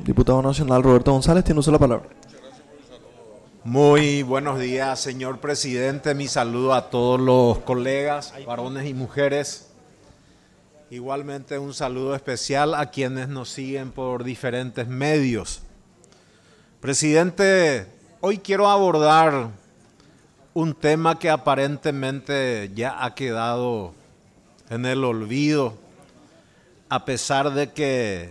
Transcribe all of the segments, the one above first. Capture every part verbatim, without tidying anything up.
Diputado nacional Roberto González, tiene usted la palabra. Muy buenos días, señor presidente. Mi saludo a todos los colegas, varones y mujeres. Igualmente un saludo especial a quienes nos siguen por diferentes medios. Presidente, hoy quiero abordar un tema que aparentemente ya ha quedado en el olvido, a pesar de que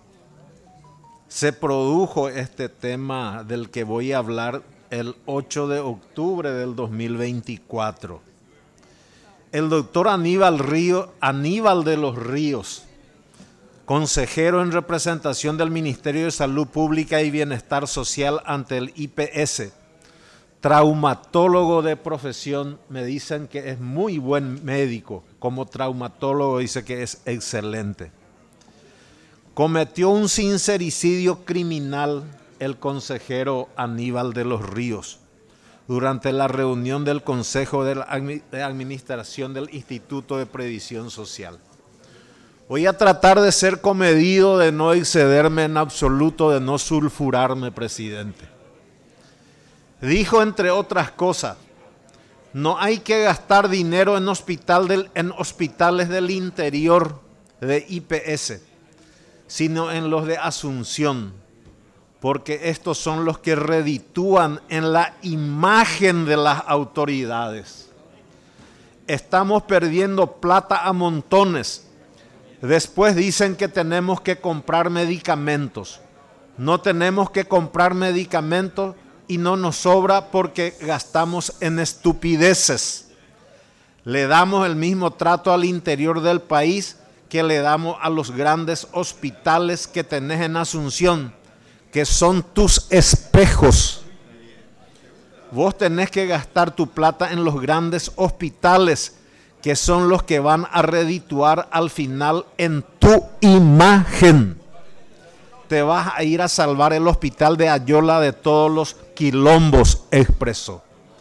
se produjo este tema del que voy a hablar el ocho de octubre del dos mil veinticuatro. El doctor Aníbal, Río, Aníbal de los Ríos, consejero en representación del Ministerio de Salud Pública y Bienestar Social ante el I P S, traumatólogo de profesión, me dicen que es muy buen médico, como traumatólogo dice que es excelente. Cometió un sincericidio criminal el consejero Aníbal de los Ríos durante la reunión del Consejo de, la de Administración del Instituto de Previsión Social. Voy a tratar de ser comedido, de no excederme en absoluto, de no sulfurarme, presidente. Dijo, entre otras cosas, no hay que gastar dinero en, hospital del, en hospitales del interior de I P S, sino en los de Asunción, porque estos son los que reditúan en la imagen de las autoridades. Estamos perdiendo plata a montones. Después dicen que tenemos que comprar medicamentos. No tenemos que comprar medicamentos y no nos sobra porque gastamos en estupideces. Le damos el mismo trato al interior del país que le damos a los grandes hospitales que tenés en Asunción, que son tus espejos. Vos tenés que gastar tu plata en los grandes hospitales, que son los que van a redituar al final en tu imagen. Te vas a ir a salvar el hospital de Ayola de todos los quilombos, expresó.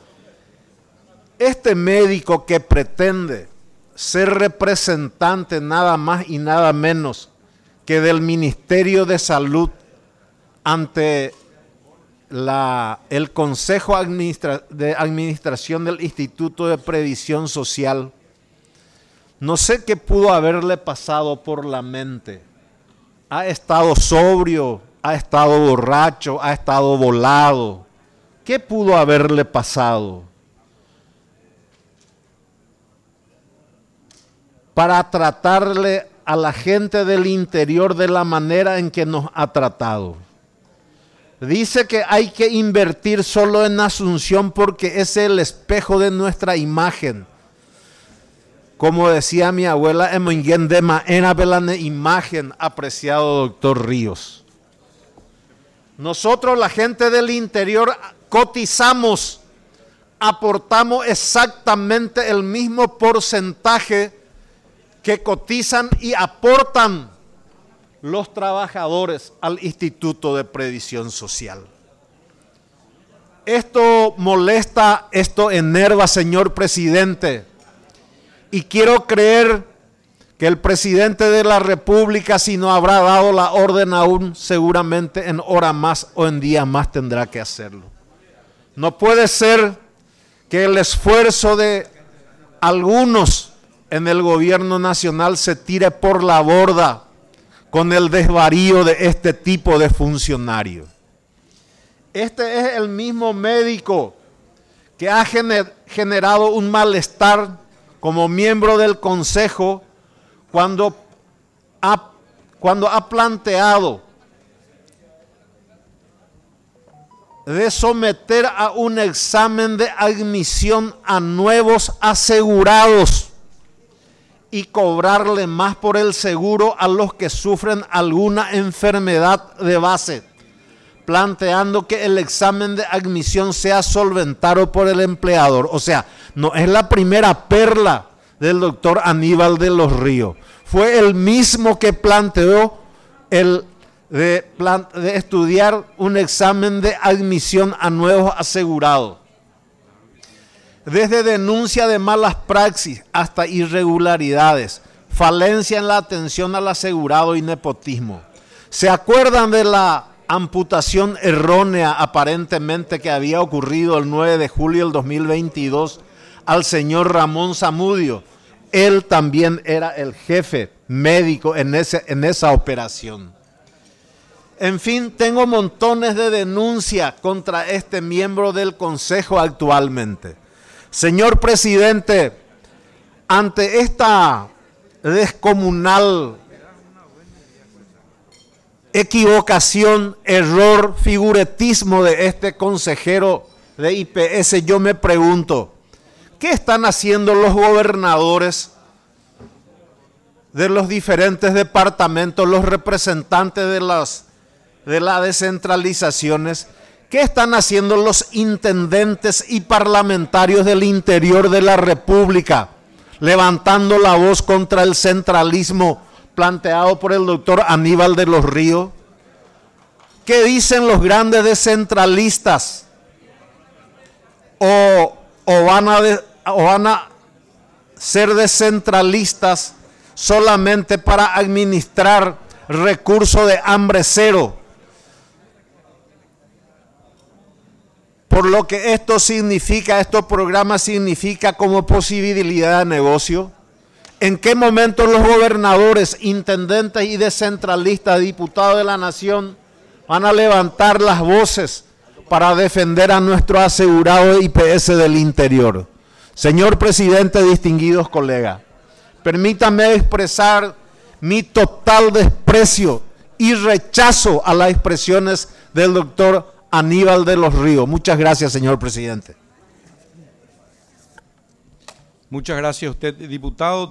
Este médico que pretende ser representante nada más y nada menos que del Ministerio de Salud ante la, el Consejo Administra, de Administración del Instituto de Previsión Social, no sé qué pudo haberle pasado por la mente. Ha estado sobrio, ha estado borracho, ha estado volado. ¿Qué pudo haberle pasado para tratarle a la gente del interior de la manera en que nos ha tratado? Dice que hay que invertir solo en Asunción porque es el espejo de nuestra imagen. Como decía mi abuela, en imagen, apreciado doctor Ríos. Nosotros, la gente del interior, cotizamos, aportamos exactamente el mismo porcentaje que cotizan y aportan los trabajadores al Instituto de Previsión Social. Esto molesta, esto enerva, señor presidente, y quiero creer que el presidente de la República, si no habrá dado la orden aún, seguramente en hora más o en día más tendrá que hacerlo. No puede ser que el esfuerzo de algunos en el gobierno nacional se tire por la borda con el desvarío de este tipo de funcionario. Este es el mismo médico que ha gener, generado un malestar como miembro del Consejo cuando ha, cuando ha planteado de someter a un examen de admisión a nuevos asegurados y cobrarle más por el seguro a los que sufren alguna enfermedad de base, planteando que el examen de admisión sea solventado por el empleador. O sea, no es la primera perla del doctor Aníbal de los Ríos. Fue el mismo que planteó el de, plan, de estudiar un examen de admisión a nuevos asegurados. Desde denuncia de malas praxis hasta irregularidades, falencia en la atención al asegurado y nepotismo. ¿Se acuerdan de la amputación errónea aparentemente que había ocurrido el nueve de julio del dos mil veintidós al señor Ramón Zamudio? Él también era el jefe médico en, ese, en esa operación. En fin, tengo montones de denuncias contra este miembro del Consejo actualmente. Señor presidente, ante esta descomunal equivocación, error, figuretismo de este consejero de I P S, yo me pregunto, ¿qué están haciendo los gobernadores de los diferentes departamentos, los representantes de las de las descentralizaciones? ¿Qué están haciendo los intendentes y parlamentarios del interior de la República, levantando la voz contra el centralismo planteado por el doctor Aníbal de los Ríos? ¿Qué dicen los grandes descentralistas? ¿O, o, van a de, o van a ser descentralistas solamente para administrar recursos de hambre cero? Por lo que esto significa, estos programas significa como posibilidad de negocio. ¿En qué momento los gobernadores, intendentes y descentralistas, diputados de la nación, van a levantar las voces para defender a nuestro asegurado I P S del interior? Señor presidente, distinguidos colegas, permítanme expresar mi total desprecio y rechazo a las expresiones del doctor Aníbal de los Ríos. Muchas gracias, señor presidente. Muchas gracias a usted, diputado.